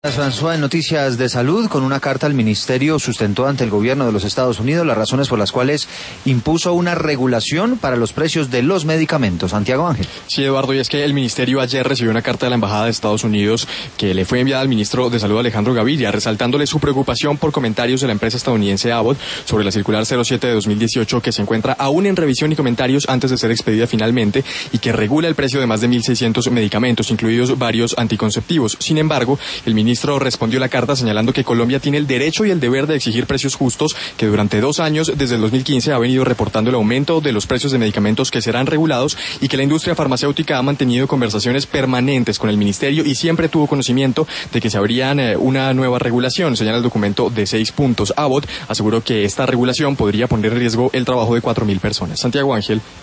François, en noticias de salud, con una carta al ministerio sustentó ante el gobierno de los Estados Unidos las razones por las cuales impuso una regulación para los precios de los medicamentos. Santiago Ángel. Sí, Eduardo, y es que el ministerio ayer recibió una carta de la Embajada de Estados Unidos que le fue enviada al ministro de Salud Alejandro Gaviria, resaltándole su preocupación por comentarios de la empresa estadounidense Abbott sobre la circular 07 de 2018 que se encuentra aún en revisión y comentarios antes de ser expedida finalmente y que regula el precio de más de 1.600 medicamentos, incluidos varios anticonceptivos. Sin embargo, el ministro respondió la carta señalando que Colombia tiene el derecho y el deber de exigir precios justos, que durante 2 años, desde el 2015, ha venido reportando el aumento de los precios de medicamentos que serán regulados y que la industria farmacéutica ha mantenido conversaciones permanentes con el ministerio y siempre tuvo conocimiento de que se abrían una nueva regulación, señala el documento de 6 puntos. Abbott aseguró que esta regulación podría poner en riesgo el trabajo de 4.000 personas. Santiago Ángel.